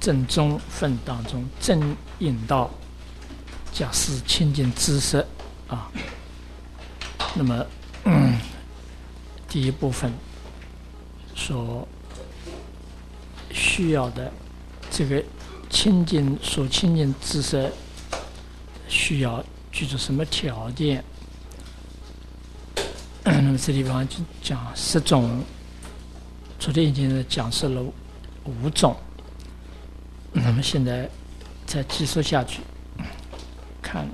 正中分当中，正引到假使清净知识啊。那么，第一部分所需要的这个清净知识，需要具足什么条件？那么这地方就讲10种，昨天已经讲述了5种。那么现在再继续下去，看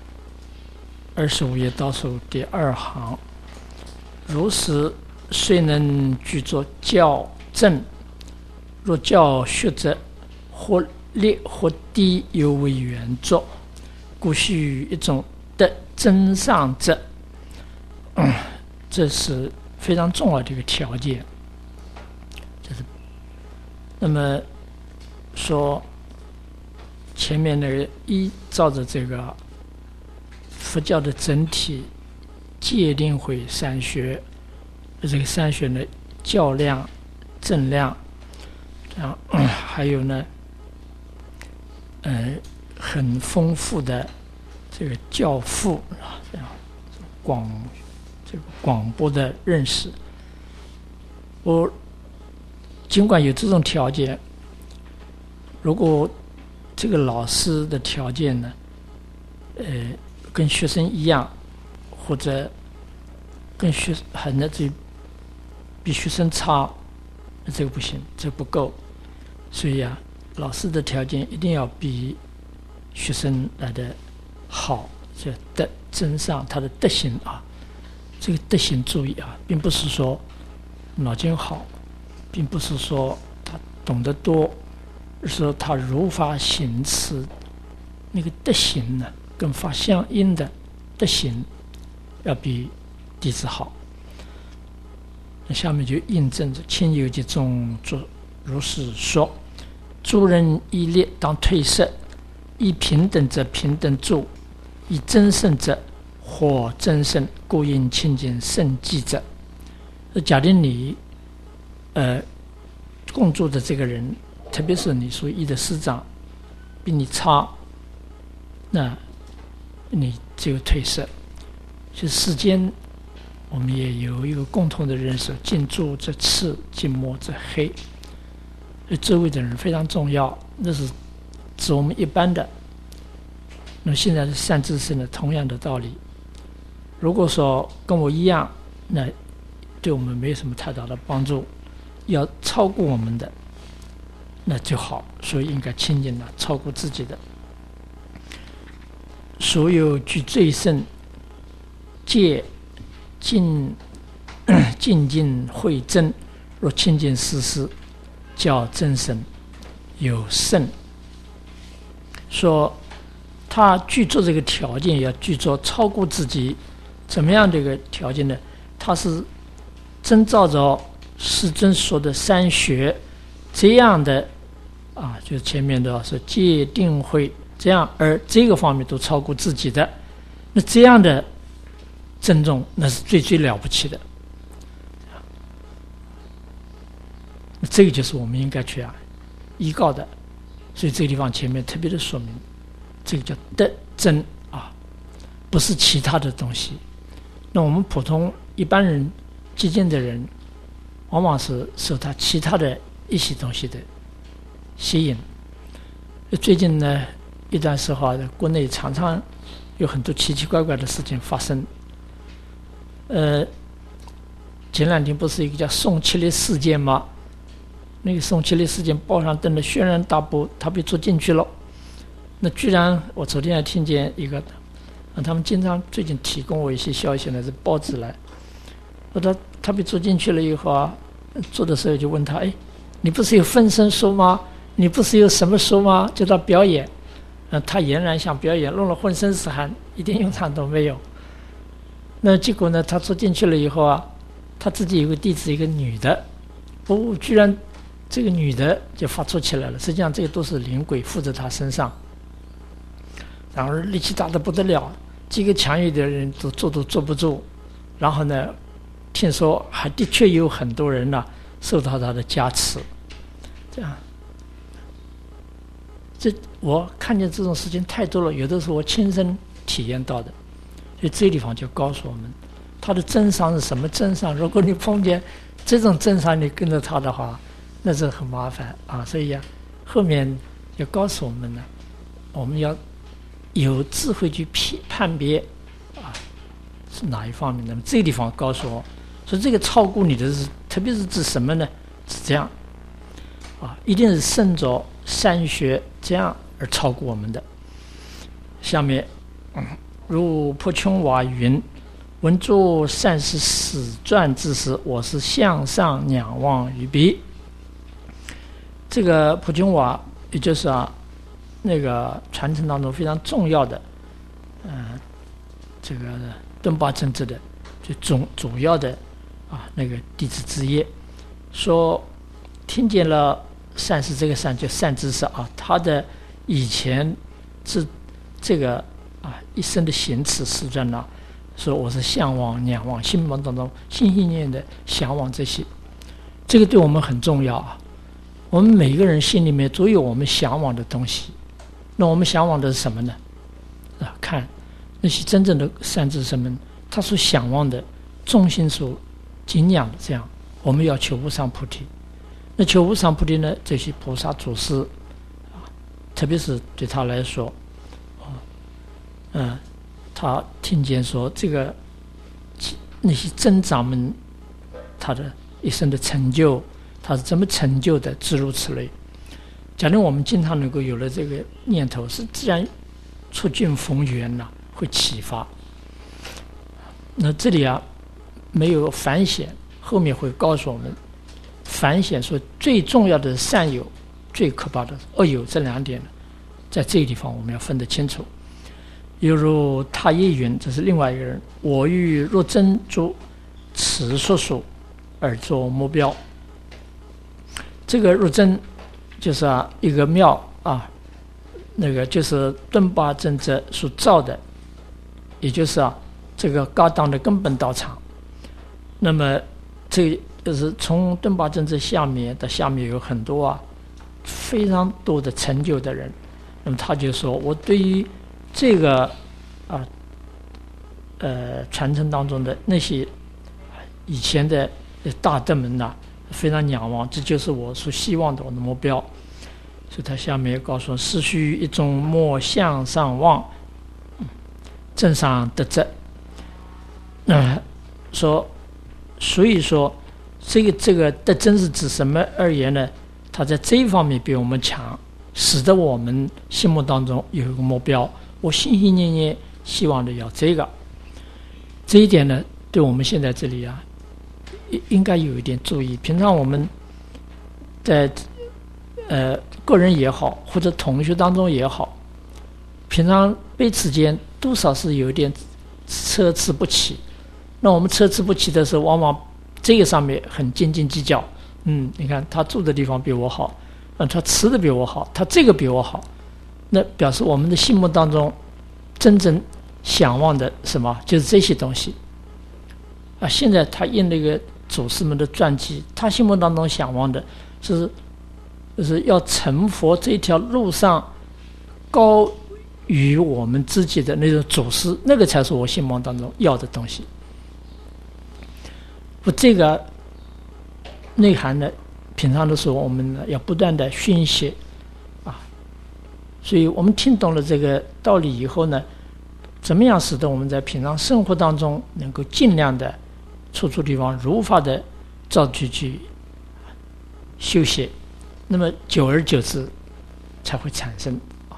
25页倒数第2行，如是虽能具作教正，若教学者，或劣或低，犹为原作，故须一种得真上者。这是非常重要的一个条件。那么说前面那个依照着这个佛教的整体戒定慧3学，这个3学呢，教量、正量，然后还有呢，很丰富的这个教父啊，这样广博的认识。我尽管有这种条件，如果这个老师的条件呢，跟学生一样，或者跟比学生差，这个不行，这不够。所以啊，老师的条件一定要比学生来的好，这德真上他的德行啊。这个德行注意啊，并不是说脑筋好，并不是说他懂得多，而是说他如法行持那个德行呢，跟法相应的德行要比弟子好。那下面就印证着《清游记》中如是说：诸人依劣当退色，依平等者平等住，依争胜者或争胜，故应清净胜迹者。假定你共住的这个人，特别是你属于的师长比你差，那你就退色。其实世间我们也有一个共同的认识：近朱则赤，近墨则黑。周围的人非常重要，那是指我们一般的。那么现在是善知识呢，同样的道理。如果说跟我一样，那对我们没有什么太大的帮助。要超过我们的，那就好。所以应该亲近的，超过自己的。所有具最胜戒尽慧真，若亲近师，叫真神有胜。说他具足这个条件，要具足超过自己。怎么样这个条件呢？他是遵照着世尊说的3学这样的啊，就是前面的是戒定慧这样，而这个方面都超过自己的，那这样的珍重，那是最了不起的。这个就是我们应该去依靠的。所以这个地方前面特别的说明，这个叫德真啊，不是其他的东西。那我们普通一般人接近的人，往往是受他其他的一些东西的吸引。最近呢一段时候，国内常常有很多奇奇怪怪的事情发生。前2天不是一个叫宋庆龄事件吗？那个宋庆龄事件报上登的轩然大波，他被捉进去了。那居然我昨天还听见一个，他们经常最近提供我一些消息呢，是报纸来。说他被捉进去了以后做的时候就问他：你不是有分身术吗？你不是有什么术吗？叫他表演。他俨然想表演，弄了浑身是汗，一点用场都没有。那结果呢，他捉进去了以后他自己有个弟子，一个女的，居然这个女的就发作起来了。实际上这个都是灵鬼附在他身上，然后力气大得不得了，几个强硬的人都坐不住。然后呢，听说还的确有很多人受到他的加持，这样。 我看见这种事情太多了，有的是我亲身体验到的，所以这个地方就告诉我们，他的真相是什么真相？如果你碰见这种真相，你跟着他的话，那是很麻烦啊。所以呀，后面要告诉我们呢，我们要有智慧去判别啊是哪一方面。那么这个地方告诉我，说这个超过你的是，特别是指什么呢？是这样啊，一定是圣着善学这样而超过我们的。下面，如破琼瓦云。闻作善事始转之时，我是向上仰望于彼。这个普琼瓦，也就是那个传承当中非常重要的，这个顿巴政治的最主要的那个弟子之业，说听见了善事，这个善就善知识他的以前是这个一生的行持始转呢。说我是向往、仰望，心目当中心心念念的向往这些，这个对我们很重要啊。我们每个人心里面都有我们向往的东西，那我们向往的是什么呢？看那些真正的善知识们，他所向往的、众心所敬仰的，这样我们要求无上菩提。那求无上菩提呢？这些菩萨祖师特别是对他来说，他听见说这个那些增长们，他的一生的成就，他是怎么成就的，诸如此类。假如我们经常能够有了这个念头，是自然触境逢缘会启发。那这里没有反显，后面会告诉我们，反显说最重要的是善有，最可怕的是恶有，这两点在这个地方我们要分得清楚。犹如他也云，这是另外一个人，我欲若真诸此所属而作目标。这个若真就是一个庙那个就是顿巴正者所造的，也就是这个噶当的根本道场。那么这就是从顿巴正者下面有很多非常多的成就的人。那么他就说，我对于这个传承当中的那些以前的大德们非常仰望，这就是我所希望的我的目标。所以他下面也告诉我，是须一种莫向上望，正上得正。所以说这个得真是指什么而言呢？他在这一方面比我们强，使得我们心目当中有一个目标，我心心念念希望的要这一点呢，对我们现在这里应该有一点注意。平常我们在个人也好，或者同学当中也好，平常彼此间多少是有一点参差不齐。那我们参差不齐的时候，往往这个上面很斤斤计较。你看他住的地方比我好，他吃的比我好，他这个比我好，那表示我们的心目当中真正向往的什么，就是这些东西现在他印那个祖师们的传记，他心目当中向往的就是要成佛这条路上高于我们自己的那种祖师，那个才是我心目当中要的东西。这个内涵呢，平常的时候我们要不断的熏习所以我们听懂了这个道理以后呢，怎么样使得我们在平常生活当中能够尽量的处地方如法的照去修习，那么久而久之才会产生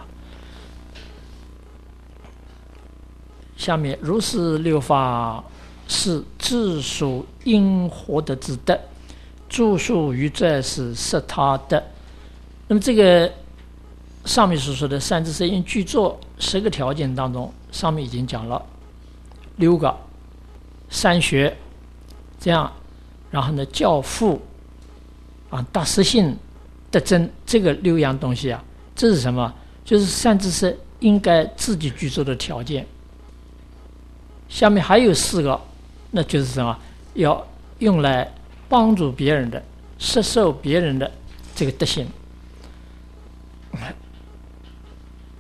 下面如是六法是自属因获得之德，著述于在是摄他德。那么这个上面所说的善知识因具作10个条件当中，上面已经讲了6个，善学这样，然后呢教父大实性德真，这个6样东西这是什么？就是善知识应该自己具足的条件。下面还有4个，那就是什么？要用来帮助别人的、摄受别人的这个德行。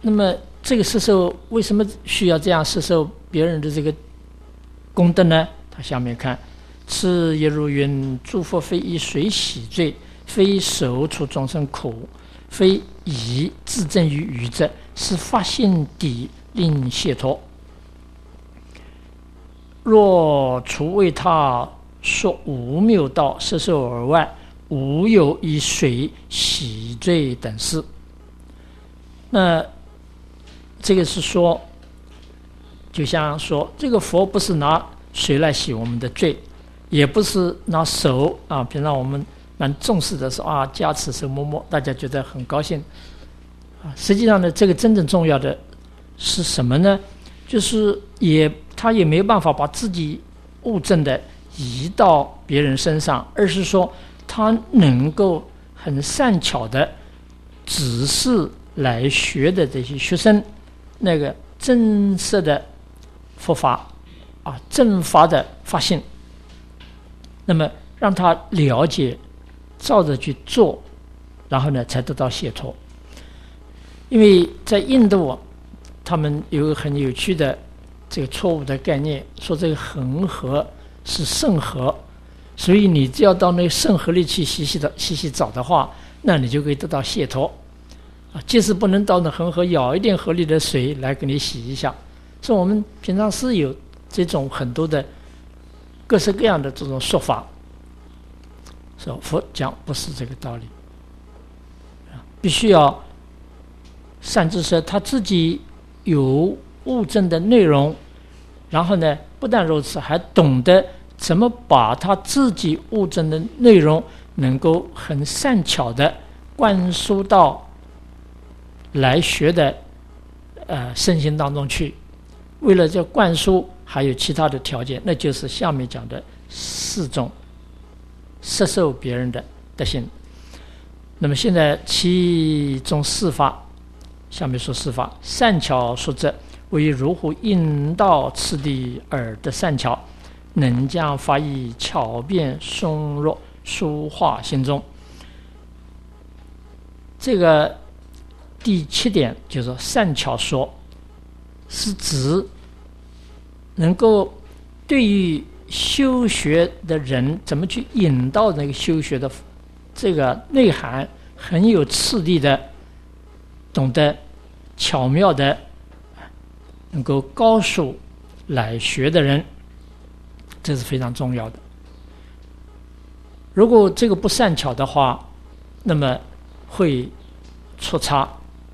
那么这个摄受为什么需要这样摄受别人的这个功德呢？他下面看，此亦如云：诸佛非以水洗罪，非手除众生苦，非以自证于愚者，是发心地令解脱。若除为他说无谬道摄受而外，无有以水洗罪等事。那这个是说，就像说这个佛不是拿水来洗我们的罪，也不是拿手啊，平常我们蛮重视的说啊，加持手摸摸，大家觉得很高兴啊。实际上呢，这个真正重要的是什么呢？就是他也没有办法把自己物证的移到别人身上，而是说他能够很善巧的指示来学的这些学生那个真实的佛法啊，正法的发现，那么让他了解，照着去做，然后呢才得到解脱。因为在印度啊，他们有个很有趣的这个错误的概念，说这个恒河是圣河，所以你只要到那个圣河里去洗洗澡的话，那你就可以得到解脱啊。即使不能到那恒河舀一点河里的水来给你洗一下，所以我们平常是有这种很多的各式各样的这种说法，说佛讲不是这个道理，必须要善知识他自己有悟证的内容，然后呢，不但如此，还懂得怎么把他自己悟证的内容能够很善巧的灌输到来学的身心当中去。为了这灌输，还有其他的条件，那就是下面讲的4种摄受别人的德行。那么现在其中4法，下面说4法：善巧说者，为如乎引导次第而得善巧，能将法义巧辩松若抒化心中。这个第7点就是说，善巧说是指能够对于修学的人怎么去引导那个修学的这个内涵，很有次第的，懂得巧妙的能够告诉来学的人，这是非常重要的。如果这个不善巧的话，那么会出差。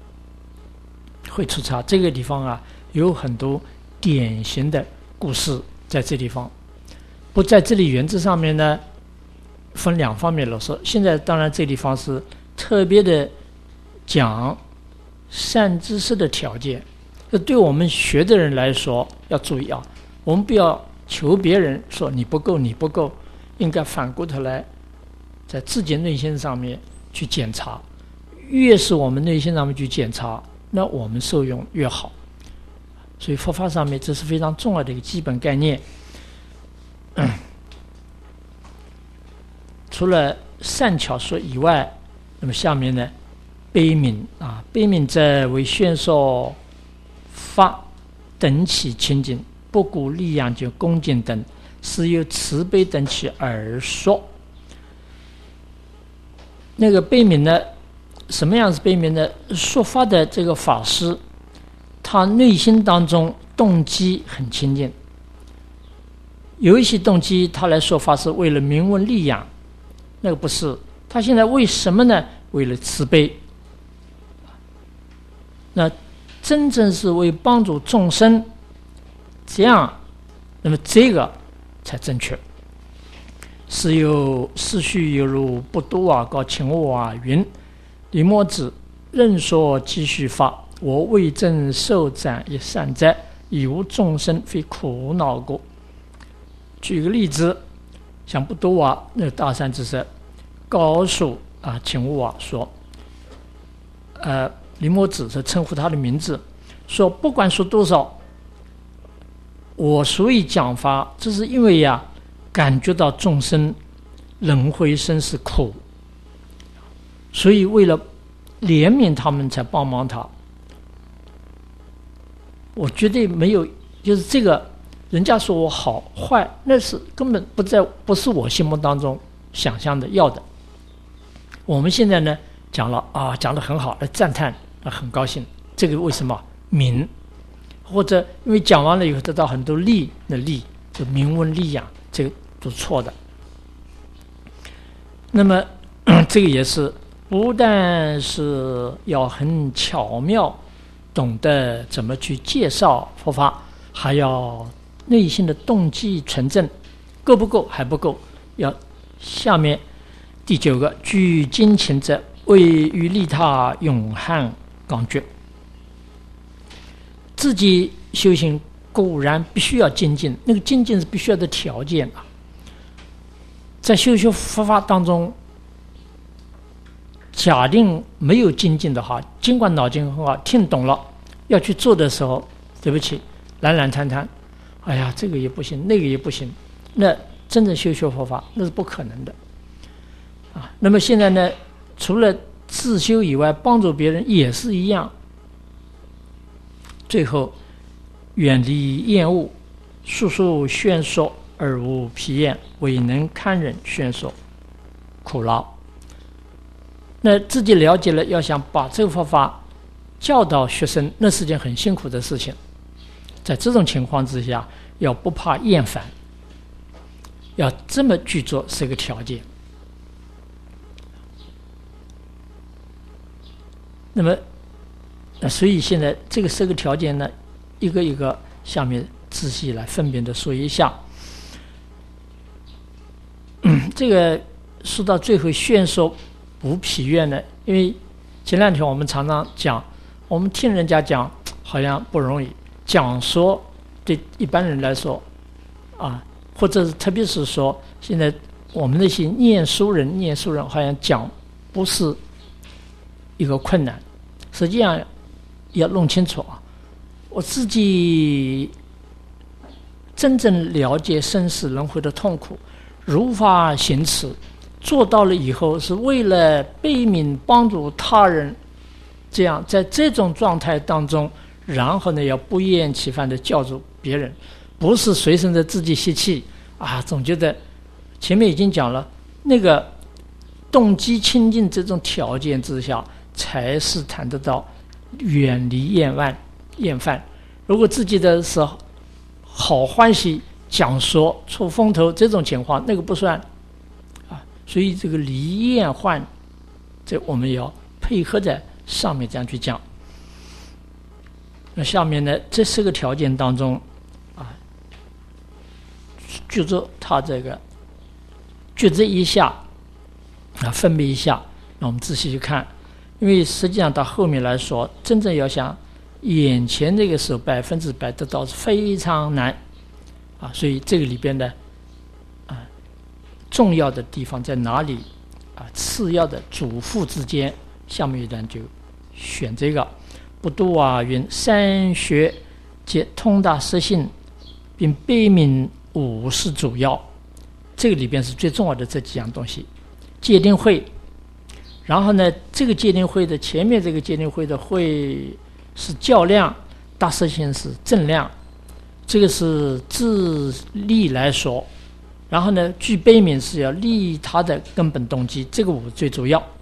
这个地方啊，有很多典型的故事在这地方。不在这里原则上面呢，分2方面来说。现在当然这地方是特别的讲善知识的条件，这对我们学的人来说要注意啊，我们不要求别人说你不够，应该反过头来在自己内心上面去检查。越是我们内心上面去检查，那我们受用越好。所以佛法上面这是非常重要的一个基本概念。除了善巧说以外，那么下面呢，悲悯啊，悲悯者为宣说法等起清净，不顾利养及恭敬等，是由慈悲等起而说。那个悲悯呢，什么样是悲悯呢？说法的这个法师，他内心当中动机很清净，有一些动机他来说法是为了名闻利养，那个不是。他现在为什么呢？为了慈悲。那真正是为帮助众生，这样，那么这个才正确。是须犹如不度啊，告请我啊云：李摩子任说继续法，我为正受展一善哉，已无众生非苦恼过。举个例子，像不度啊那个大善知识告诉请我啊说，李摩子是称呼他的名字，说不管说多少，我所以讲法，这是因为感觉到众生轮回生死苦，所以为了怜悯他们才帮忙他。 我绝对没有，就是这个人家说我好坏，那是根本不是我心目当中想象的要的。我们现在呢讲了啊，讲得很好，来赞叹，很高兴。这个为什么名？或者因为讲完了以后得到很多利，那利就名闻利养，这个都错的。那么这个也是不但是要很巧妙懂得怎么去介绍佛法，还要内心的动机纯正，够不够？还不够，要下面第9个，具精勤者，为于利他，勇悍刚决。自己修行固然必须要精进，那个精进是必须要的条件啊。在修佛法当中，假定没有精进的话，尽管脑筋很好，听懂了，要去做的时候，对不起，懒懒摊摊，哎呀，这个也不行，那个也不行，那真正修佛法那是不可能的啊。那么现在呢，除了自修以外，帮助别人也是一样。最后，远离厌恶，述说宣说而无疲厌，唯能堪忍宣说，苦劳。那自己了解了，要想把这个佛法教导学生，那是件很辛苦的事情。在这种情况之下，要不怕厌烦，要这么去做是一个条件。那么所以现在这个10个条件呢，一个一个下面仔细来分别的说一下。这个说到最后宣说不疲倦呢，因为前2天我们常常讲，我们听人家讲好像不容易，讲说对一般人来说啊，或者是特别是说现在我们那些念书人好像讲不是一个困难，实际上要弄清楚啊，我自己真正了解生死轮回的痛苦，如法行持，做到了以后是为了悲悯帮助他人，这样在这种状态当中，然后呢要不厌其烦的教助别人，不是随身的自己吸气啊，总觉得前面已经讲了，那个动机清净这种条件之下，才是谈得到远离厌烦。如果自己的是好欢喜讲说出风头这种情况，那个不算啊。所以这个离厌患，这我们要配合在上面这样去讲。那下面呢，这4个条件当中啊，就着它这个抉择一下啊，分别一下，那我们仔细去看。因为实际上到后面来说，真正要想眼前这个时候100%得到是非常难啊，所以这个里边的重要的地方在哪里啊？次要的主副之间，下面一段就选这个。不度啊云三学皆通达实性，并悲悯5是主要。这个里边是最重要的这几样东西。戒定慧，然后呢，这个戒定慧的前面这个戒定慧的慧是较量，大实性是正量，这个是自利来说。然后呢，具悲悯是要利他的根本动机，这个5最主要。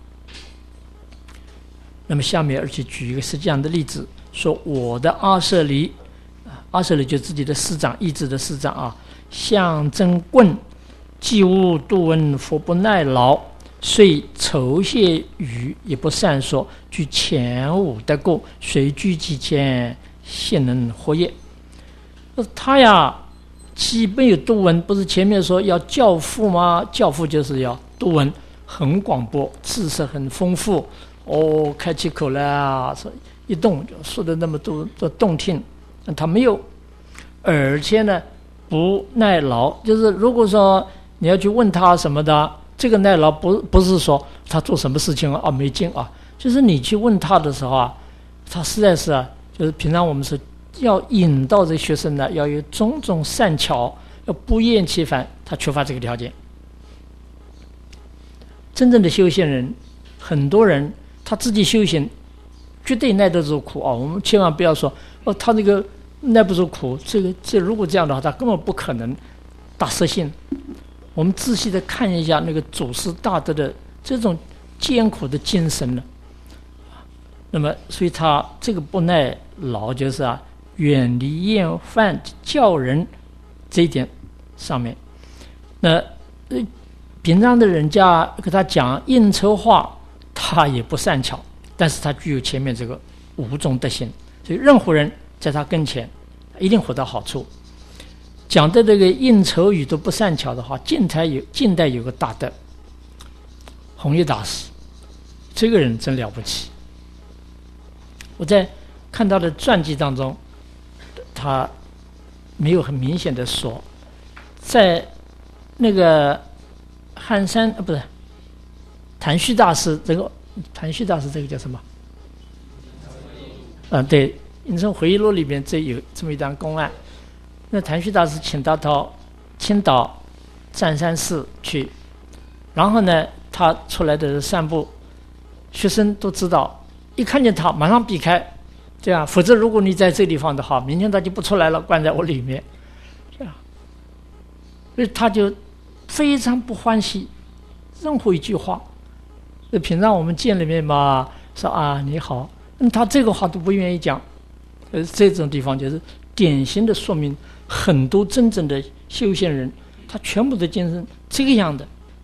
那么下面而且举一个实际上的例子，说我的阿舍离，阿舍离就自己的师长，意志的师长啊，象征棍，既无度闻佛不耐劳，虽酬谢语也不善说，具前5得过，随居其前，现能活业。他呀，既没有度闻，不是前面说要教父吗？教父就是要度闻，很广博，知识很丰富。开起口来啊，说一动就说的那么多的动听，他没有，而且呢不耐劳，就是如果说你要去问他什么的，这个耐劳不是说他做什么事情啊没劲啊，就是你去问他的时候啊，他实在是就是平常我们是要引导这学生呢，要有种种善巧，要不厌其烦，他缺乏这个条件。真正的修行人，很多人他自己修行绝对耐得住苦啊！我们千万不要说他那个耐不住苦。如果这样的话，他根本不可能大色性。我们仔细的看一下那个祖师大德的这种艰苦的精神呢。那么，所以他这个不耐劳就是远离厌烦教人这一点上面。那平常的人家给他讲应酬话，他也不善巧，但是他具有前面这个五种德行，所以任何人在他跟前一定获得好处。讲的这个应酬语都不善巧的话，近代有个大德弘一大师，这个人真了不起。我在看他的传记当中，他没有很明显的说，在那个汉山不是谭旭大师，这个叫什么？对，《隐生回忆录》里边这有这么一段公案。那谭旭大师请他到青岛湛山寺去，然后呢，他出来的散步，学生都知道。一看见他，马上避开，这样，否则如果你在这地方的话，明天他就不出来了，关在我里面，这样，所以他就非常不欢喜任何一句话。平常我们见了面嘛，说你好，他这个话都不愿意讲。这种地方就是典型的说明，很多真正的修仙人，他全部的精神这个样的。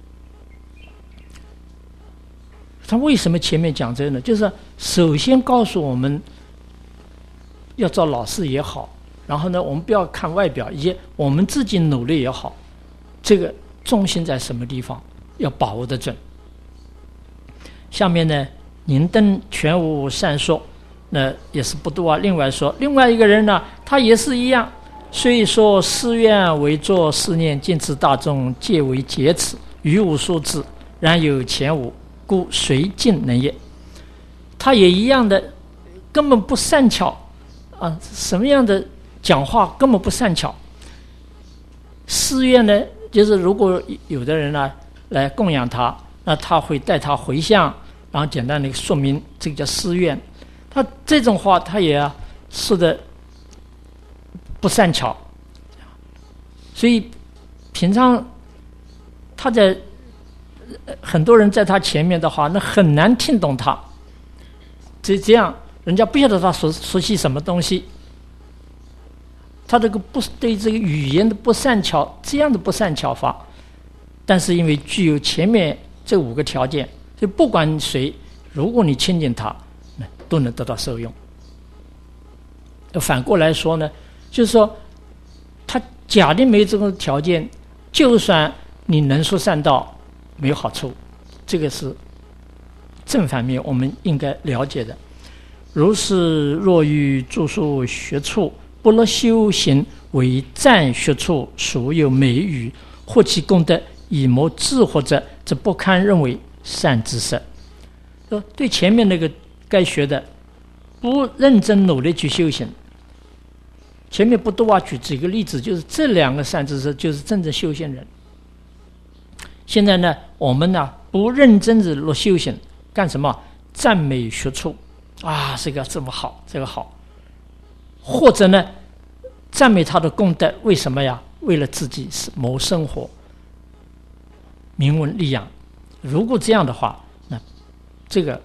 他为什么前面讲这个呢？就是首先告诉我们要做老师也好，然后呢，我们不要看外表，以及我们自己努力也好，这个重心在什么地方要把握得准。下面呢，宁登全无善说，那也是不多另外说，另外一个人呢，他也是一样，虽说誓愿为作思念，尽知大众皆为劫耻，于无所知，然有前无，故随尽能也。他也一样的，根本不善巧什么样的讲话根本不善巧。誓愿呢，就是如果有的人呢来供养他，那他会带他回向，然后简单的说明，这个叫誓愿。他这种话他也说的不善巧，所以平常他在很多人在他前面的话，那很难听懂他。这样人家不晓得他熟悉什么东西，他这个对这个语言的不善巧，这样的不善巧法，但是因为具有前面这5个条件，所以不管谁，如果你亲近他，都能得到受用。反过来说呢，就是说他假定没有这种条件，就算你能说善道，没有好处。这个是正反面我们应该了解的。如是若欲著述学处，不乐修行，为赞学处，属有美语，或其功德以谋智或者，则不堪认为善知识。对前面那个该学的，不认真努力去修行。前面不多举几个例子，就是这2个善知识就是真正修行人。现在呢，我们呢不认真的落修行，干什么？赞美学处这个这么好，这个好，或者呢赞美他的功德，为什么呀？为了自己是谋生活，名闻利养。如果这样的话，那这个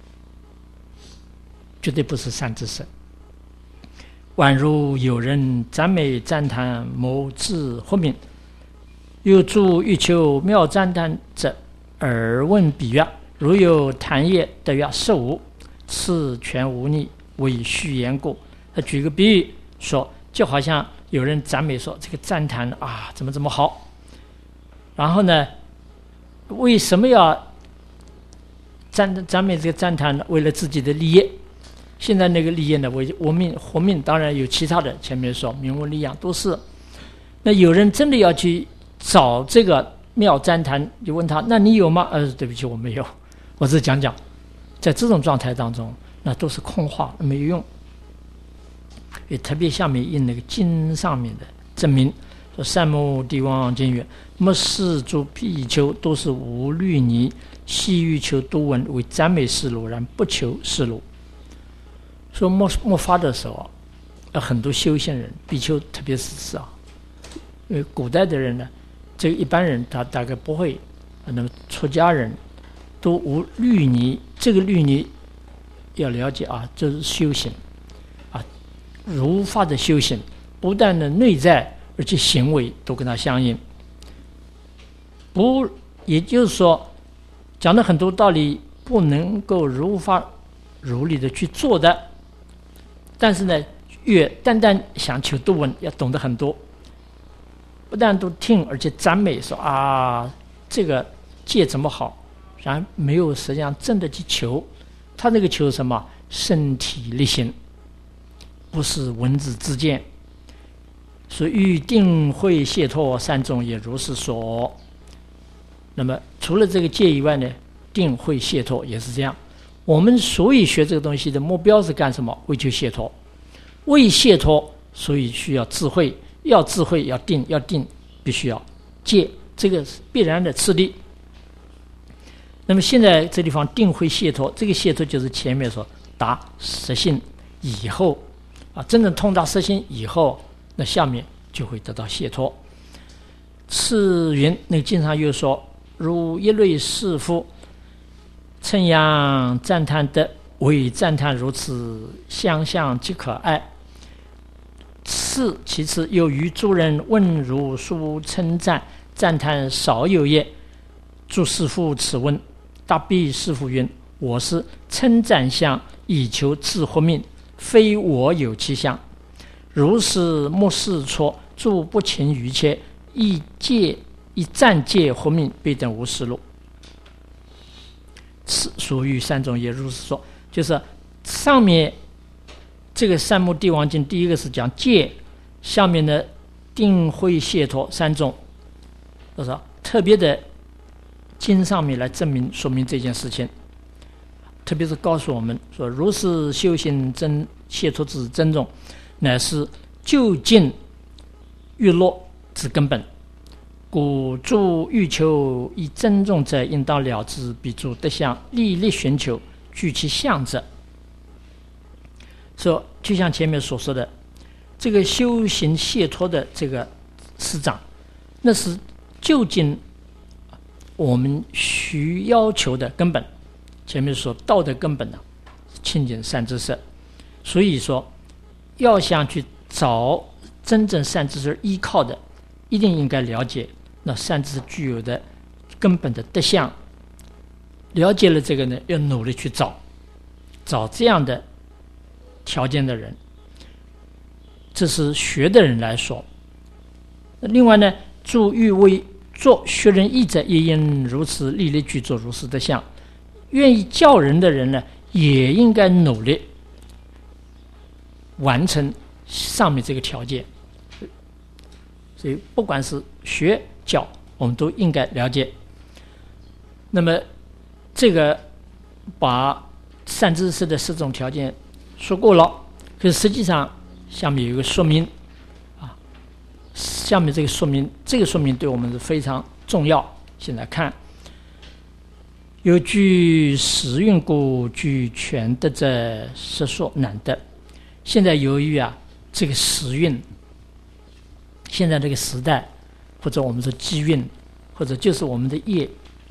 绝对不是善知识。宛如有人赞美赞叹谋智慧命，有诸欲求妙赞叹者，耳问彼曰：如有谈业得曰是无，此全无逆，为虚言故。他举个比喻说，就好像有人赞美说这个赞叹怎么好，然后呢，为什么要赞美这个赞叹呢？为了自己的利益。现在那个利益呢，为活命，当然有其他的，前面说名闻利养都是。那有人真的要去找这个妙赞叹，就问他：那你有吗？对不起，我没有，我只是讲讲。在这种状态当中，那都是空话，没有用。也特别下面印那个经上面的证明，说善目帝王经曰：莫视诸比丘都是无虑泥，细欲求多闻，为赞美世路，然不求世路。说末法的时候， 很多修行人比丘特别是因为古代的人呢，这个一般人他大概不会，那么出家人都无律仪，这个律仪要了解这是修行如法的修行，不但的内在，而且行为都跟它相应。也就是说，讲了很多道理不能够如法如理的去做的，但是呢，越单想求度闻，要懂得很多，不但都听，而且赞美说这个戒怎么好，然后没有实际上真的去求，他那个求什么？身体力行，不是文字之见。所以欲定慧解脱三种也如是说。那么除了这个戒以外呢，定慧解脱也是这样。我们所以学这个东西的目标是干什么？为求解脱。为解脱，所以需要智慧，要智慧要定，要定必须要戒，这个是必然的次第。那么现在这地方定慧解脱，这个解脱就是前面说达实性以后真正通达实性以后，那下面就会得到解脱。次云那个经上又说，如一类士夫称扬赞叹德，为赞叹如此相向即可爱。其次又于诸人问如书称赞赞叹少有也，诸士夫此问，答彼士夫云：我是称赞相，以求自活命，非我有其相。如是莫视错，诸不勤于切，以暂借活命，必等无实路。此属于三种也如是说，就是上面这个三目地王经，第一个是讲戒，下面的定慧解脱三种，就是特别的经上面来证明说明这件事情，特别是告诉我们说，如是修行真解脱之真种，乃是究竟欲落之根本。故诸欲求以珍重者，应当了之，彼诸得相，历历寻求，具其相者。说就像前面所说的，这个修行解脱的这个师长，那是究竟我们需要求的根本。前面说道德根本清净善知识，所以说要想去找真正善知识依靠的，一定应该了解那善知识具有的根本的德相。了解了这个呢，要努力去找这样的条件的人，这是学的人来说。另外呢，诸欲为做学人义者，也应如此历历去做如是德相。愿意教人的人呢，也应该努力完成上面这个条件。所以不管是学教，我们都应该了解。那么这个把善知识的4种条件说过了，可是实际上下面有一个说明下面这个说明对我们是非常重要。现在看，有具时运故，具全德者，实说难得。现在由于这个时运，现在这个时代，或者我们说机运，或者就是我们的业，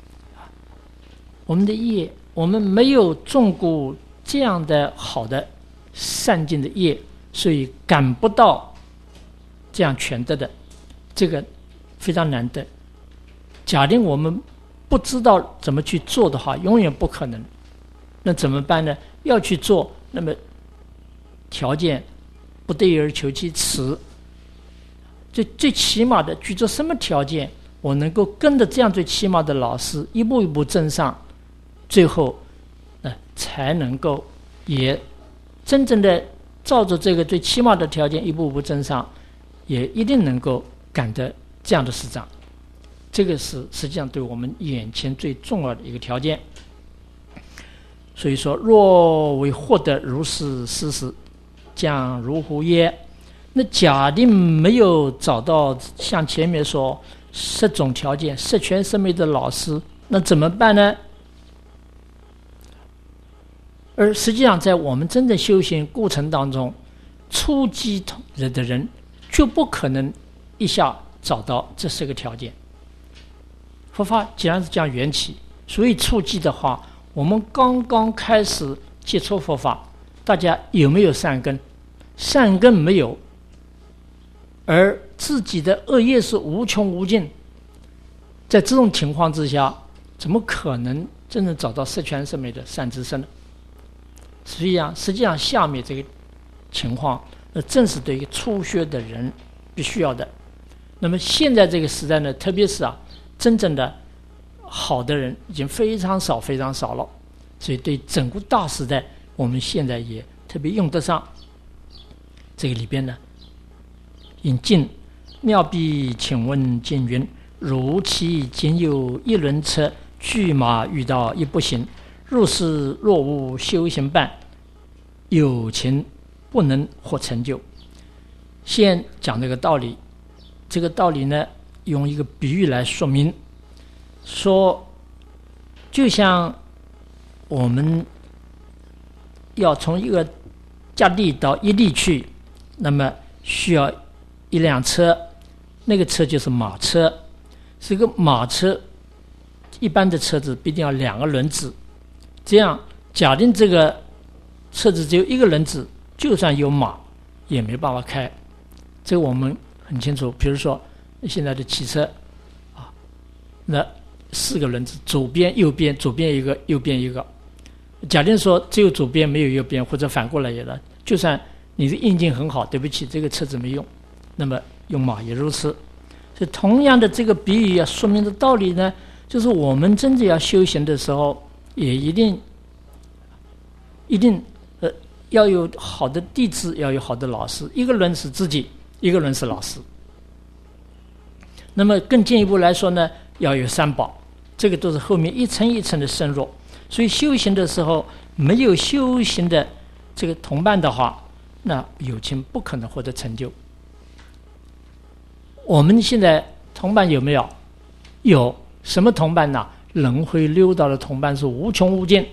我们没有种过这样的好的善尽的业，所以感不到这样全德的，这个非常难得。假定我们不知道怎么去做的话，永远不可能。那怎么办呢？要去做，那么条件不对而求其次。最起码的，举着什么条件，我能够跟着这样最起码的老师一步一步增上，最后才能够也真正的照着这个最起码的条件一步步增上，也一定能够感得这样的师长。这个是实际上对我们眼前最重要的一个条件。所以说，若为获得如是事实，将如乎耶？那假定没有找到像前面说10种条件十全十美的老师，那怎么办呢？而实际上在我们真正修行过程当中， 初级的人就不可能一下找到这4个条件。佛法既然是讲缘起，所以初级的话，我们刚刚开始接触佛法，大家有没有善根？善根没有，而自己的恶业是无穷无尽，在这种情况之下，怎么可能真正找到十全十美的善知识呢？实际上下面这个情况，正是对于初学的人必须要的。那么现在这个时代呢，特别是真正的好的人已经非常少非常少了，所以对整个大时代，我们现在也特别用得上。这个里边呢，引进妙必请问经云：如其仅有一轮车，驹马遇到一不行，入世若无修行伴，有情不能获成就。先讲这个道理，这个道理呢，用一个比喻来说明，说就像我们要从一个家地到一地去，那么需要一辆车，那个车就是马车。这个马车一般的车子必定要2个轮子，这样假定这个车子只有1个轮子，就算有马也没办法开。这个我们很清楚，比如说现在的汽车那4个轮子，左边右边，左边一个右边一个。假定说只有左边没有右边，或者反过来也的，就算你的硬件很好，对不起，这个车子没用，那么用马也如此。所以同样的这个比喻要说明的道理呢，就是我们真正要修行的时候，也一定要有好的弟子，要有好的老师。一个人是自己，一个人是老师。那么更进一步来说呢，要有三宝，这个都是后面一层一层的深入。所以修行的时候，没有修行的这个同伴的话，那有情不可能获得成就。我们现在同伴有没有？有。什么同伴呢？轮回六道的同伴是无穷无尽。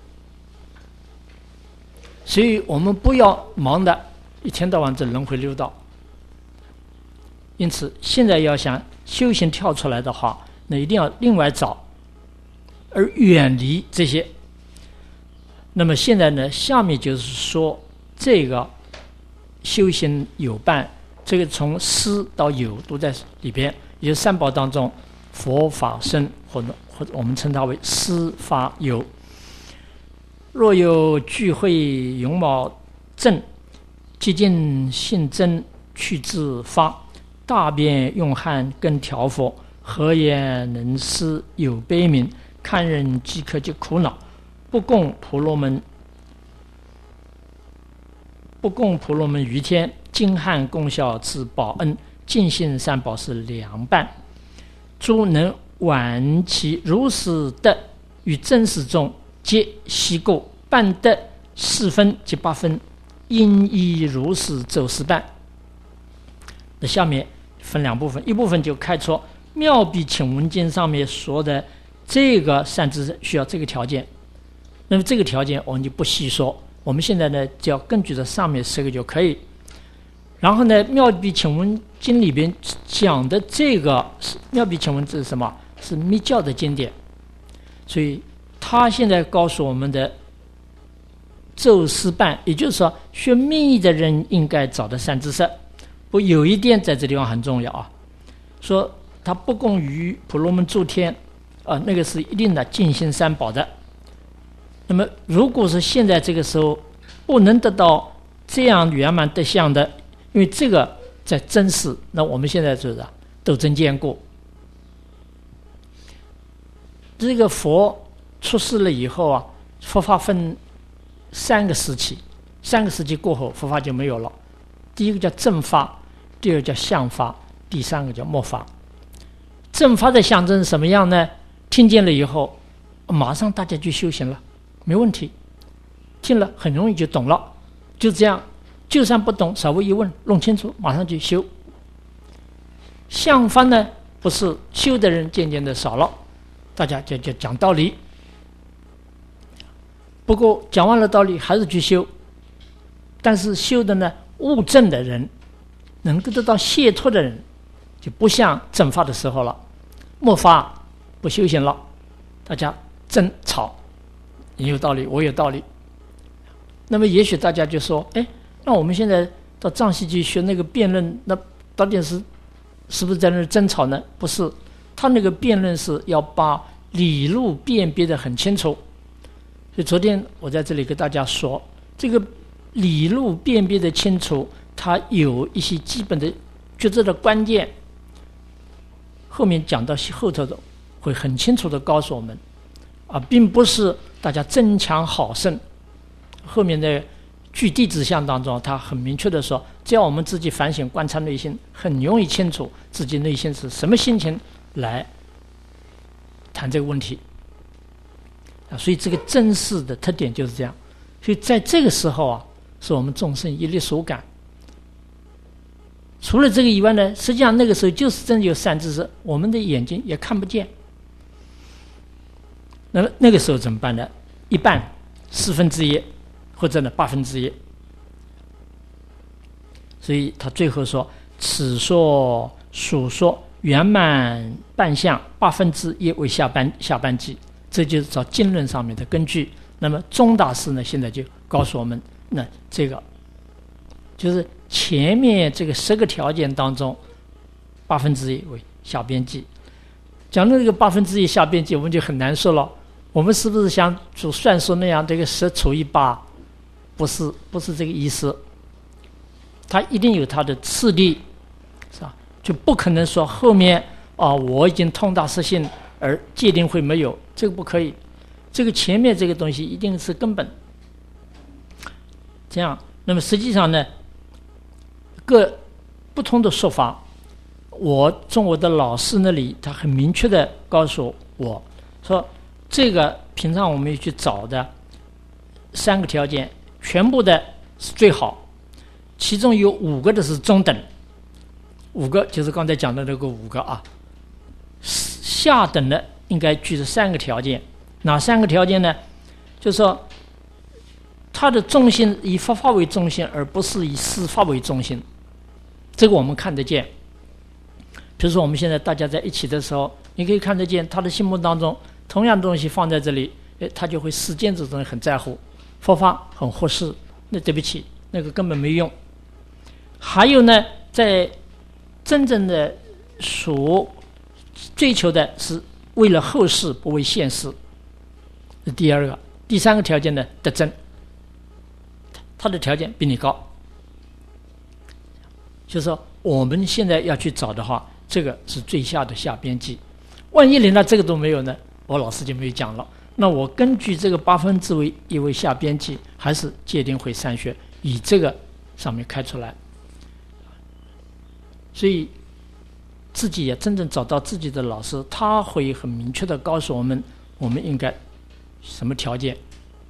所以我们不要忙的一天到晚在轮回六道。因此现在要想修行跳出来的话，那一定要另外找，而远离这些。那么现在呢，下面就是说这个修行有伴，这个从思到有都在里边，也就是三宝当中，佛法僧或者我们称它为思法有。若有聚会勇卯正，极尽信真去自发，大辩用汉更调佛，何言能思有悲悯，看人即可及苦恼，不供婆罗门于天，精汉功效之报恩，尽信三宝是良伴。诸能挽其如是德，与真实中皆悉过，半德4分及8分，因依如是走事办。那下面分两部分，一部分就开出妙比请文经上面说的这个善知识需要这个条件，那么这个条件我们就不细说，我们现在呢只要根据这上面10个就可以。然后呢，妙比请文经里边讲的这个妙比请文这是什么？是密教的经典，所以他现在告诉我们的咒师办，也就是说学密的人应该找的善知识。不，有一点在这地方很重要啊，说他不供于婆罗门诸天那个是一定的尽心三宝的。那么如果是现在这个时候不能得到这样圆满德相的，因为这个在真实，那我们现在就是都真见过。这个佛出世了以后佛法分3个时期，3个时期过后佛法就没有了。第一个叫正法，第二个叫相法，第3个叫末法。正法的象征是什么样呢？听见了以后马上大家就修行了，没问题，听了很容易就懂了，就这样，就算不懂稍微一问弄清楚马上就修。相法呢，不是，修的人渐渐的少了，大家就讲道理，不过讲完了道理还是去修，但是修的呢悟证的人，能够得到解脱的人，就不像正法的时候了，末法不修行了，大家争吵，你有道理，我有道理。那么也许大家就说，那我们现在到藏西去学那个辩论，那到底是不是在那儿争吵呢？不是，他那个辩论是要把理路辨别得很清楚。所以昨天我在这里跟大家说，这个理路辨别得清楚，它有一些基本的抉择的关键，后面讲到后头的会很清楚地告诉我们，并不是大家争强好胜。后面的据地指向当中，他很明确地说，只要我们自己反省观察内心，很容易清楚自己内心是什么心情来谈这个问题。所以这个真实的特点就是这样。所以在这个时候是我们众生一力所感。除了这个以外呢，实际上那个时候就是真有善知识，我们的眼睛也看不见。那么那个时候怎么办呢？一半1/4，或者呢1/8。所以他最后说，此说属说圆满半相1/8为下半际，这就是照经论上面的根据。那么宗大师呢，现在就告诉我们，那这个就是前面这个10个条件当中1/8为下边际。讲到这个1/8下边际，我们就很难说了。我们是不是像做算术那样，这个10除以8？不是这个意思。它一定有它的次第，是吧？就不可能说后面我已经通达实性，而界定会没有，这个不可以。这个前面这个东西一定是根本。这样，那么实际上呢，各不同的说法，我从我的老师那里，他很明确的告诉我说，这个平常我们去找的3个条件，全部的是最好，其中有5个的是中等，5个就是刚才讲的那个5个下等的应该具这3个条件。哪3个条件呢？就是说，它的中心以佛法为中心，而不是以事法为中心。这个我们看得见。比如说我们现在大家在一起的时候，你可以看得见他的心目当中同样的东西放在这里，他就会世间这种很在乎，佛法很忽视，那对不起，那个根本没用。还有呢，在真正的所追求的是为了后世，不为现世，这第2个。第3个条件呢，得真，他的条件比你高。就是说我们现在要去找的话，这个是最下的下边际。万一连到这个都没有呢，我老师就没有讲了。那我根据这个1/8为下边际，还是界定会善学以这个上面开出来。所以自己也真正找到自己的老师，他会很明确的告诉我们，我们应该什么条件。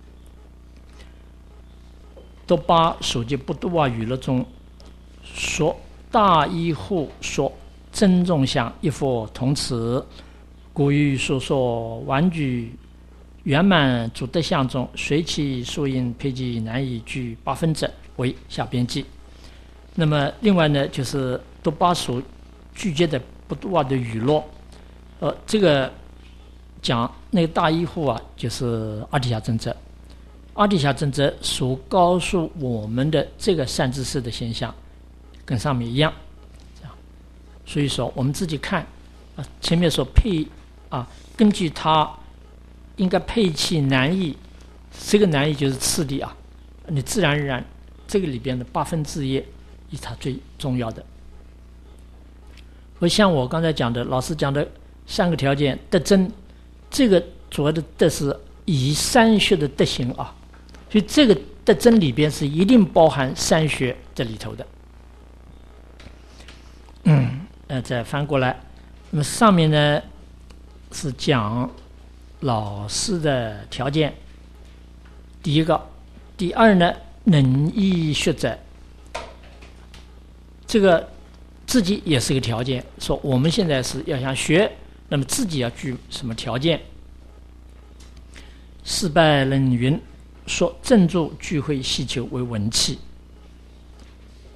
都把手机不多语录中说，大依护说真众相一佛同此，故于说玩具圆满主德相中，随其数因配计难以具8分者为下边际。那么另外呢，就是都把所拒绝的不多的语录，这个讲那个大依护就是阿底峡真则。阿底峡真则所告诉我们的这个善知识的现象，跟上面一样。所以说我们自己看前面所配根据它应该配器难易，这个难易就是次第你自然而然这个里边的1/8以它最重要的。而像我刚才讲的，老师讲的3个条件得真，这个主要的得是以3学的德行所以这个得真里边是一定包含3学在里头的。再翻过来，那么上面呢是讲老师的条件，第1个，第2呢，能依学者，这个自己也是个条件，说我们现在是要想学，那么自己要具什么条件。四拜人云说正住聚会希求为文气，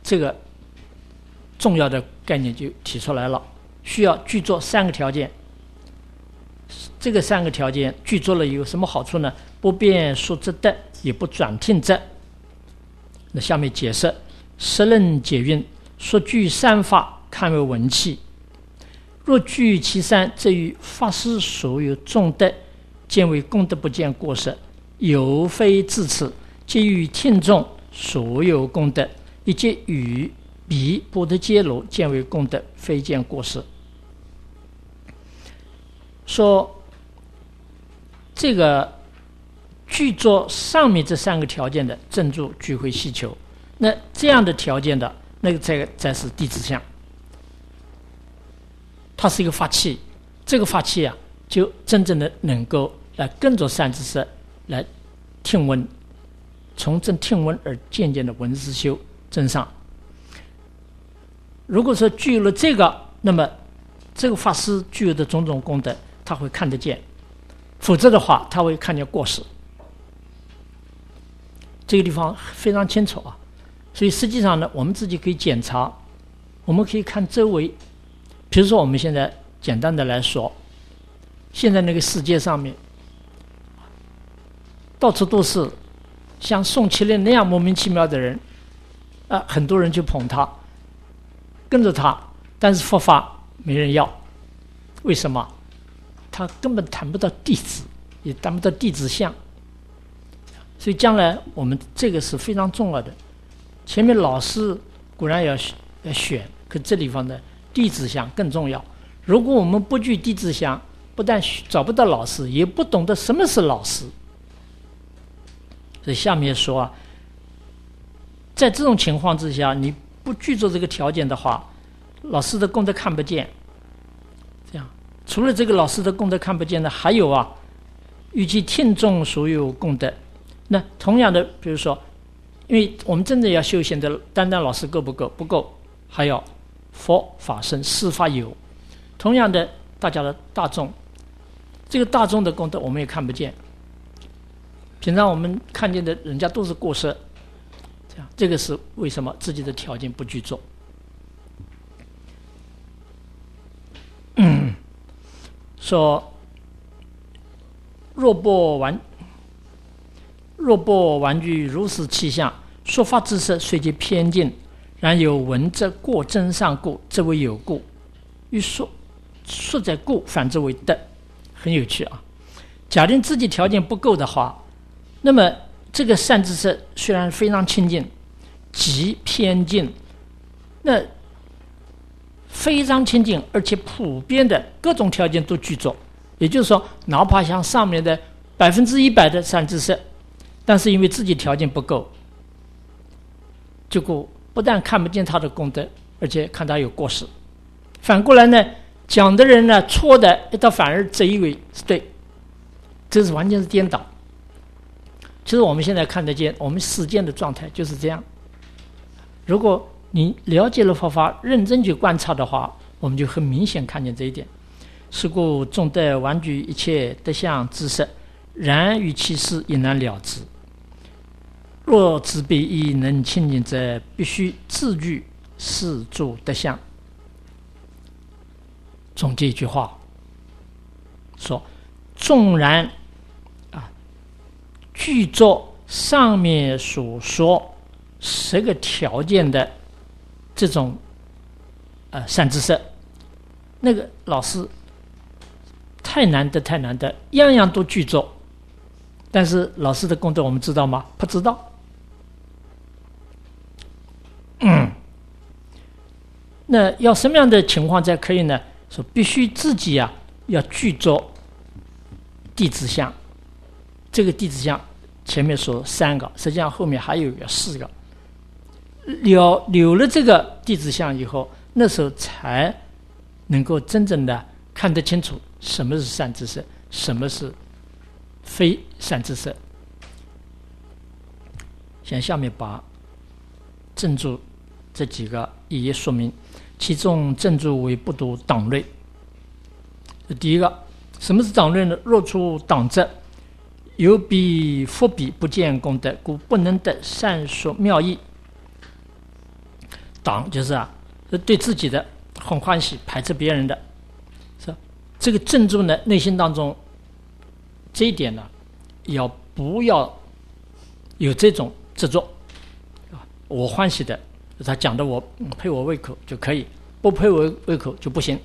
这个重要的概念就提出来了，需要具足3个条件。这个3个条件具足了有什么好处呢？不变数之德，也不转听者。那下面解释：时论解运，所具3法，堪为文器。若具其3，则与法师所有众德，见为功德，不见过失。犹非至此，皆与听众所有功德，以及与彼不得揭露，见为功德，非见过失。说这个具足上面这3个条件的正住俱会希求，那这样的条件的那个才是弟子相，它是一个法器。这个法器啊，就真正的能够来跟着善知识来听闻，从正听闻而渐渐的闻思修增上。如果说具有了这个，那么这个法师具有的种种功德他会看得见，否则的话他会看见过失。这个地方非常清楚啊，所以实际上呢，我们自己可以检查，我们可以看周围。比如说我们现在简单的来说，现在那个世界上面到处都是像宋麒麟那样莫名其妙的人，很多人就捧他，跟着他，但是佛法没人要。为什么？他根本谈不到弟子，也谈不到弟子相。所以将来我们这个是非常重要的。前面老师固然要选，可这地方的弟子相更重要。如果我们不具弟子相，不但找不到老师，也不懂得什么是老师。所以下面说啊，在这种情况之下，你不具足这个条件的话，老师的功德看不见。这样，除了这个老师的功德看不见的，还有啊，与其听众所有功德。那同样的，比如说，因为我们真正要修行的，单单老师够不够？不够，还要佛法僧、师法友。同样的，大家的大众，这个大众的功德我们也看不见。平常我们看见的人家都是过失，这个是为什么？自己的条件不具足。说若不完具如是气象，说法之事虽皆偏见，然有闻则过真上故，则为有故；欲说在故，反之为德。很有趣啊！假定自己条件不够的话，那么这个善知识虽然非常亲近，极偏见，那非常亲近，而且普遍的各种条件都具足。也就是说，哪怕像上面的100%的善知识，但是因为自己条件不够，结果不但看不见他的功德，而且看他有过失。反过来呢，讲的人呢错的，他反而自以为是对，这是完全是颠倒。其实我们现在看得见，我们世间的状态就是这样。如果你了解了佛法，认真去观察的话，我们就很明显看见这一点。是故众德完具一切德相之识，然于其事亦难了之。若自彼亦能亲近者，必须自具四诸德相。总结一句话，说纵然具足上面所说10个条件的这种善知识，那个老师太难得，样样都具足，但是老师的功德我们知道吗？不知道。那要什么样的情况才可以呢？说必须自己要具足弟子相。这个弟子相前面说3个，实际上后面还有4个。有了这个弟子相以后，那时候才能够真正的看得清楚什么是善知识，什么是非善知识。像下面把正住这几个一一说明，其中正住为不独党类。第一个，什么是党类呢？若出党者，有彼佛彼不见功德，故不能得善说妙义。 党就是对自己的很欢喜，排斥别人的，是吧？这个镇住呢内心当中这一点呢，不要有这种执着我欢喜的，他讲的我配我胃口就可以，不配我胃口就不行。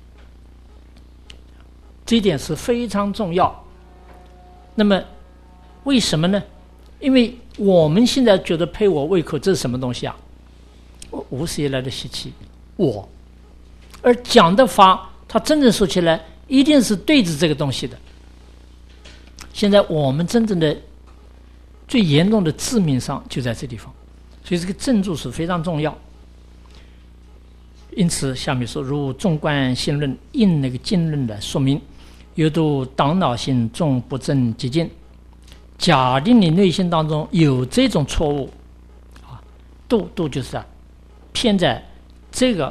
这一点是非常重要。那么为什么呢？因为我们现在觉得配我胃口这是什么东西啊？无始以来的习气，我。而讲的法，它真正说起来一定是对着这个东西的。现在我们真正的最严重的致命伤就在这地方，所以这个镇住是非常重要。因此下面说，如纵观心论，应那个经论来说明，有度党恼心，纵不正极进。假定你内心当中有这种错误度就是偏在这个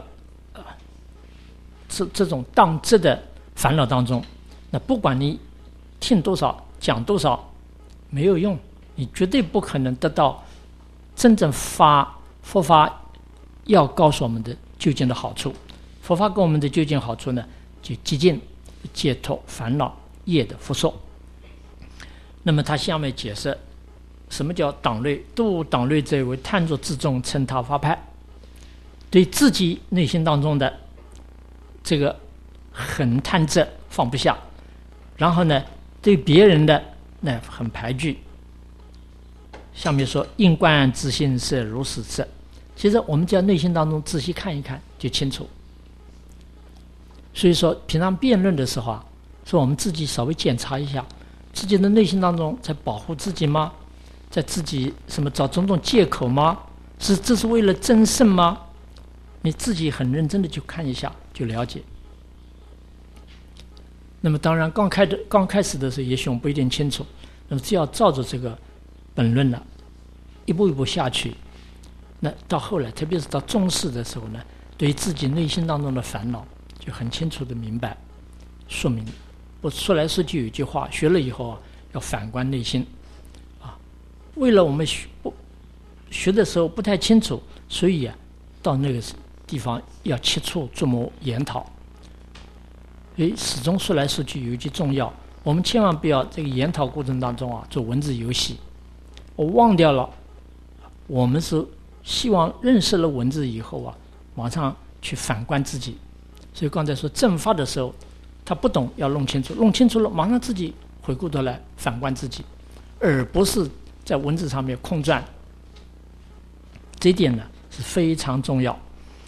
这种当知的烦恼当中，那不管你听多少讲多少没有用，你绝对不可能得到真正佛法要告诉我们的究竟的好处。佛法给我们的究竟好处呢，就极尽解脱烦恼业的缚束。那么他下面解释什么叫党类，度党类者为贪着自重，称他法派，对自己内心当中的这个很贪执放不下，然后呢对别人的那很排拒。下面说应观自性是如是事，其实我们只要内心当中仔细看一看就清楚。所以说平常辩论的时候说我们自己稍微检查一下自己的内心当中在保护自己吗？在自己找种种借口吗？这是为了争胜吗？你自己很认真的去看一下就了解。那么当然刚开始的时候也许我们不一定清楚，那么只要照着这个本论了一步一步下去，那到后来特别是到中世的时候呢，对于自己内心当中的烦恼就很清楚的明白说明。我说来说去有一句话，学了以后要反观内心为了我们学的时候不太清楚，所以到那个地方要切磋琢磨研讨。所以始终说来说去有一句重要，我们千万不要这个研讨过程当中做文字游戏。我忘掉了，我们是希望认识了文字以后马上去反观自己。所以刚才说正法的时候他不懂，要弄清楚，弄清楚了马上自己回过头来反观自己，而不是在文字上面空转。这一点呢是非常重要。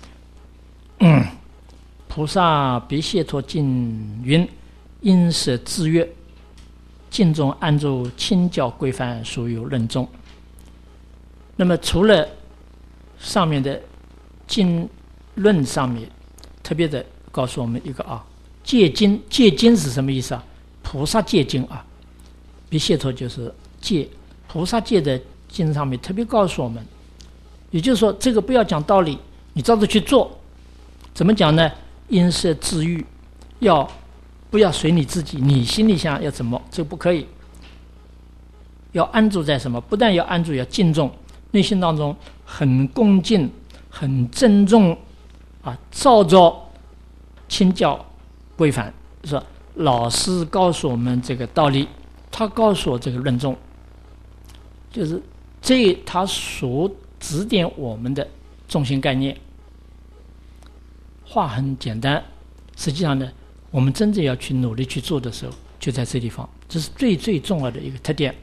菩萨别解脱经云，因舍制约，经中按住清教规范，所有论中。那么除了上面的经论上面特别的告诉我们一个戒经，戒经是什么意思菩萨戒经别解脱就是戒，菩萨戒的经上面特别告诉我们，也就是说这个不要讲道理，你照着去做。怎么讲呢？因舍制欲，不要随你自己，你心里想要怎么，这个不可以。要安住在什么？不但要安住，要敬重，内心当中很恭敬、很尊重照着清教规范，说老师告诉我们这个道理，他告诉我这个论重，就是他所指点我们的中心概念。话很简单，实际上呢我们真正要去努力去做的时候就在这地方，这是最最重要的一个特点。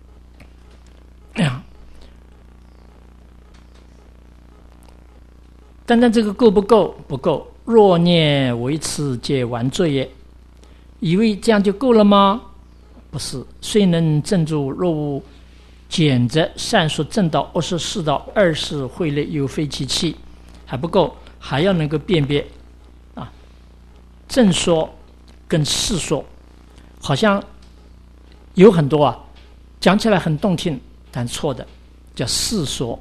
单单这个够不够？不够。若念为此皆完罪也，以为这样就够了吗？不是。虽能镇住，若无简则善说正道24道20会类有非其气，还不够，还要能够辨别正说跟世说。好像有很多讲起来很动听，但错的叫世说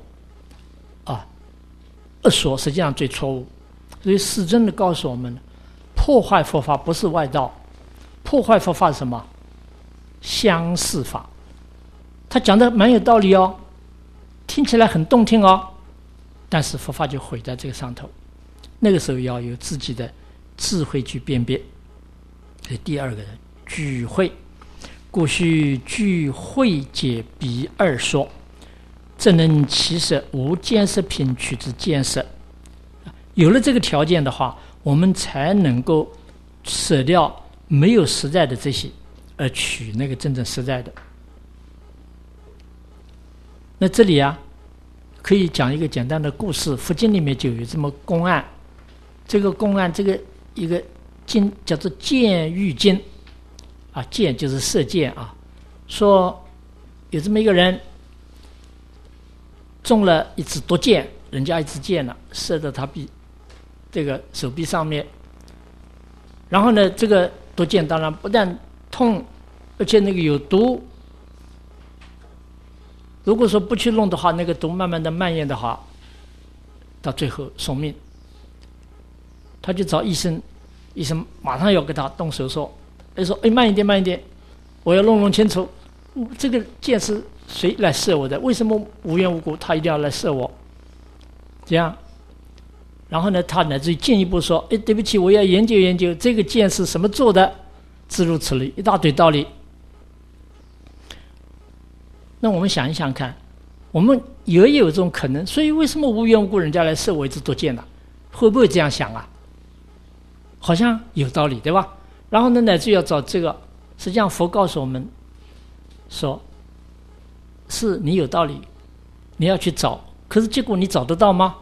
恶说，实际上最错误。所以世尊的告诉我们，破坏佛法不是外道，破坏佛法是什么？相似法。他讲的蛮有道理听起来很动听但是佛法就毁在这个上头。那个时候要有自己的智慧去辨别。这第二个具慧，故须具慧解彼二说，正能其舍无见色品取之见色。有了这个条件的话，我们才能够舍掉没有实在的这些，而取那个真正实在的。那这里啊，可以讲一个简单的故事。佛经里面就有这么公案，这个公案，这个一个经叫做箭喻经啊，箭就是射箭啊。说有这么一个人中了一支毒箭，人家一支箭呢射到他这个手臂上面，然后呢，这个毒箭当然不但痛，而且那个有毒。如果说不去弄的话，那个毒慢慢的蔓延的话，到最后送命。他就找医生，医生马上要给他动手术，说：“哎，慢一点，慢一点，我要弄清楚，这个箭是谁来射我的？为什么无缘无故他一定要来射我？”这样，然后呢，他乃至于进一步说：“哎，对不起，我要研究研究这个箭是什么做的，诸如此类，一大堆道理。”那我们想一想看，我们也有这种可能，所以为什么无缘无故人家来射我一支毒箭呢？会不会这样想啊？好像有道理，对吧？然后呢，乃至要找这个，实际上佛告诉我们说，是你有道理，你要去找，可是结果你找得到吗？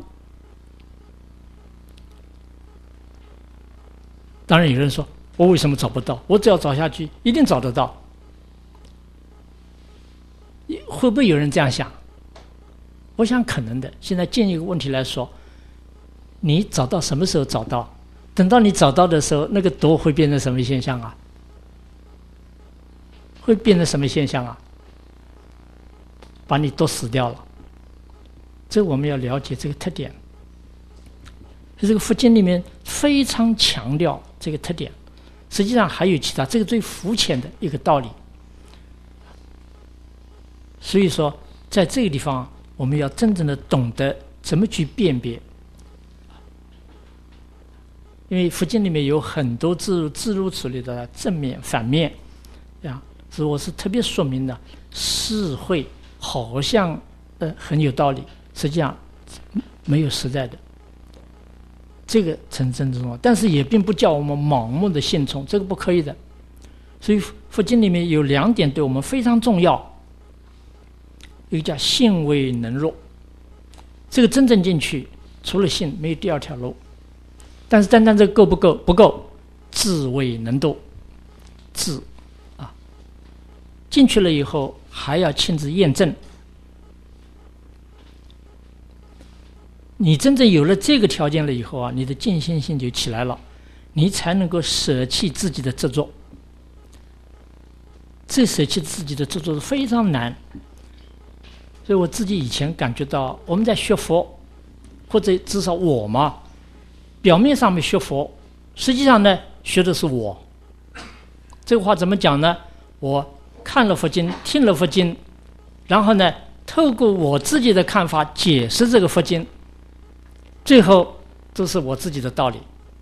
当然有人说，我为什么找不到？我只要找下去，一定找得到。会不会有人这样想？我想可能的。现在建一个问题来说，你找到什么时候找到？等到你找到的时候，那个毒会变成什么现象啊？会变成什么现象啊？把你毒死掉了。这我们要了解这个特点。这个佛经里面非常强调这个特点，实际上还有其他，这个最肤浅的一个道理。所以说，在这个地方，我们要真正的懂得怎么去辨别，因为佛经里面有很多诸如此类的正面、反面，啊，所以我是特别说明的，是会好像很有道理，实际上没有实在的，这个才真正重要。但是也并不叫我们盲目的信从，这个不可以的。所以佛经里面有两点对我们非常重要。一个叫信为能入，这个真正进去，除了信没有第二条路。但是单单这个够不够？不够。智为能度，智啊，进去了以后还要亲自验证。你真正有了这个条件了以后啊，你的尽心性就起来了，你才能够舍弃自己的执着。这舍弃自己的执着是非常难。所以我自己以前感觉到，我们在学佛，或者至少我嘛，表面上面学佛，实际上呢，学的是我。这个话怎么讲呢？我看了佛经，听了佛经，然后呢，透过我自己的看法解释这个佛经，最后都是我自己的道理。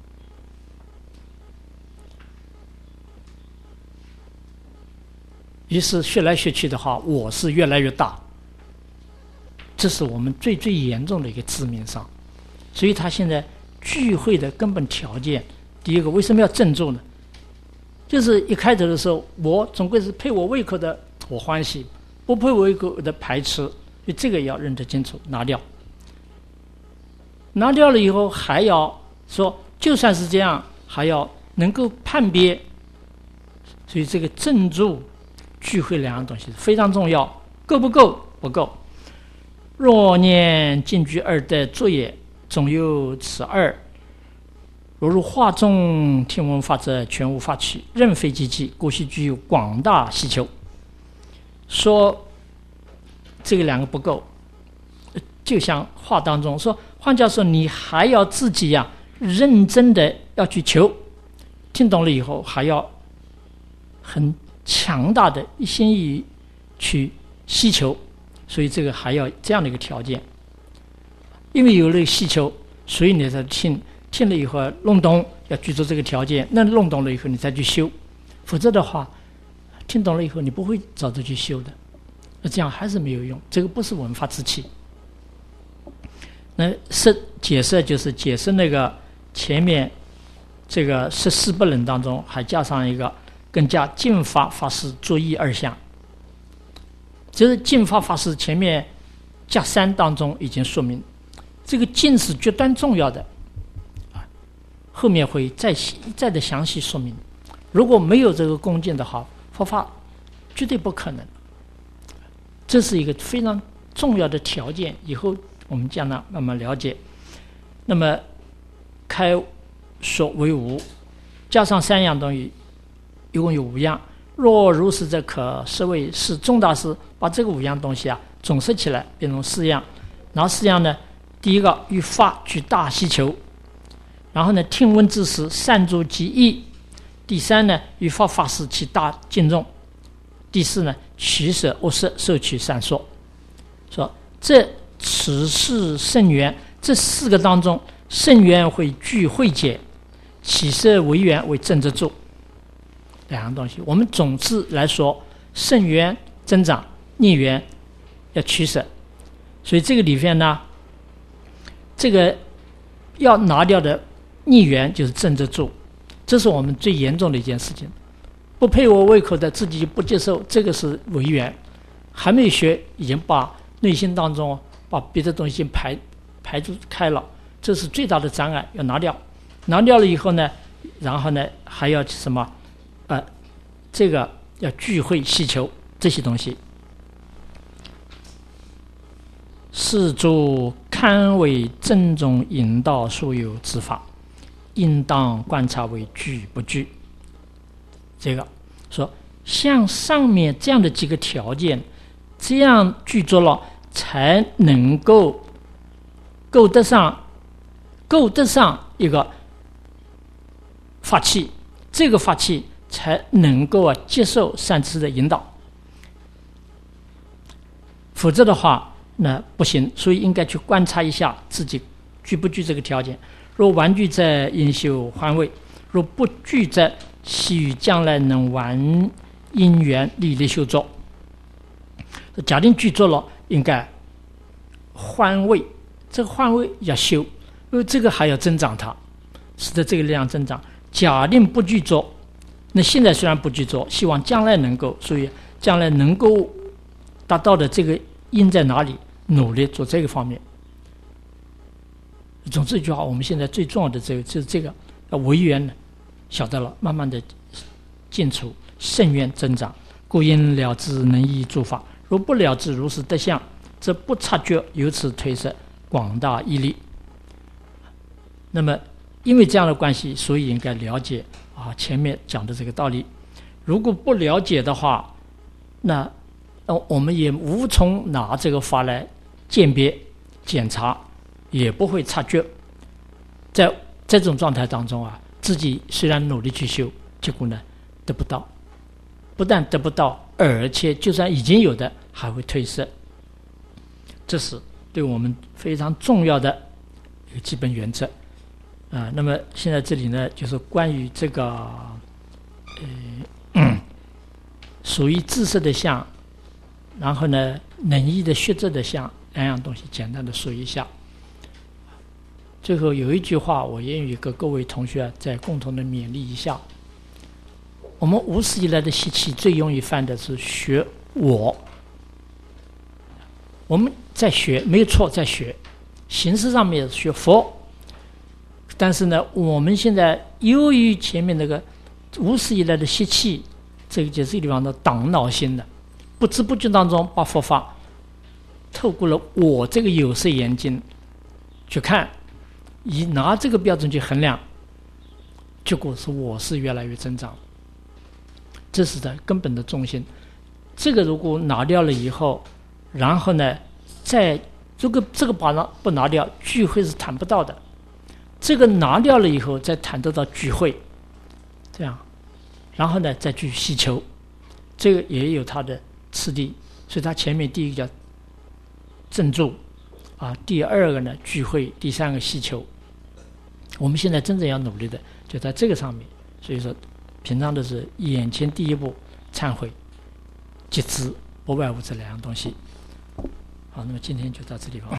于是学来学去的话，我是越来越大。这是我们最严重的一个致命伤。所以他现在聚会的根本条件，第一个为什么要镇住呢？就是一开头的时候，我总归是配我胃口的，我欢喜；不配我胃口的排斥。所以这个要认得清楚，拿掉。拿掉了以后，还要说，就算是这样，还要能够判别。所以这个镇住、聚会两样东西非常重要。够不够？不够。若念尽具二德作业，总有此二。若入化中听闻法者，全无法取，任非机器，故须具有广大希求。说这个两个不够，就像话当中说，换句话说，你还要自己呀，认真的要去求，听懂了以后，还要很强大的一心一意去希求。所以这个还要这样的一个条件。 因为有了需求，所以你才听了以后弄懂要具足这个条件，那弄懂了以后你再去修，否则的话，听懂了以后你不会找着去修的，那这样还是没有用，这个不是文法之气。那解释就是解释那个前面这个14不能当中还加上一个更加净法法师作意二项，就是净法法师前面加3当中已经说明，这个净是绝对重要的，后面会再的详细说明。如果没有这个恭敬的话，佛法绝对不可能。这是一个非常重要的条件，以后我们将来慢慢了解。那么开说为无，加上3样东西，一共有5样。若如是则可视为是宗大师把这个5样东西总摄起来变成4样。然后4样呢，第一个与法具大希求，然后呢听闻之时善助其意，第3呢与法法师其大敬重，第4呢取舍恶舍受取善说。说这此是圣缘，这4个当中，圣缘会具慧解，起舍为缘为正则助，2样东西。我们总之来说，圣缘增长，逆缘要取舍。所以这个里面呢，这个要拿掉的逆缘就是正则助，这是我们最严重的一件事情。不配我胃口的自己就不接受，这个是违缘。还没学，已经把内心当中把别的东西排除开了，这是最大的障碍，要拿掉。拿掉了以后呢，然后呢还要什么？这个要聚会希求这些东西。是诸堪为正中引导所有之法，应当观察为具不具。这个说像上面这样的几个条件，这样具足了，才能够够得上一个法器，这个法器才能够接受善知的引导，否则的话那不行。所以应该去观察一下自己具不具这个条件。若完具则应修换位，若不具则系于将来能完因缘力的修作。假定具足了，应该换位，这个换位要修，因为这个还要增长它，使得这个力量增长。假定不具足，那现在虽然不具足，希望将来能够，所以将来能够达到的这个因在哪里，努力做这个方面。总之一句话，我们现在最重要的就是这个要违缘呢，晓得了，慢慢的尽除，圣愿增长。故因了知能依诸法，若不了知如是得相，则不察觉，由此推测广大义理。那么因为这样的关系，所以应该了解前面讲的这个道理。如果不了解的话，那我们也无从拿这个法来鉴别检查，也不会察觉。在这种状态当中自己虽然努力去修，结果呢得不到，不但得不到，而且就算已经有的还会褪色。这是对我们非常重要的一个基本原则。那么现在这里呢，就是关于这个属于自色的相，然后呢能依的学者的相，两样东西简单的说一下。最后有一句话，我愿意跟各位同学再共同的勉励一下。我们无始以来的习气最容易犯的是学我。我们在学没有错，在学形式上面学佛，但是呢我们现在由于前面那个无始以来的习气，这个就是地方的挡脑心的，不知不觉当中把佛法透过了我这个有色眼睛去看，以拿这个标准去衡量，结果是我是越来越增长，这是的根本的中心。这个如果拿掉了以后，然后呢再这个不拿掉，聚会是谈不到的。这个拿掉了以后，再谈得到聚会，这样，然后呢再去希求，这个也有它的次第。所以它前面第一个叫正住， 第二个呢聚会，第三个祈求。我们现在真正要努力的就在这个上面。所以说平常都是眼前第一步忏悔节制，不外乎这两样东西。好，那么今天就到这地方。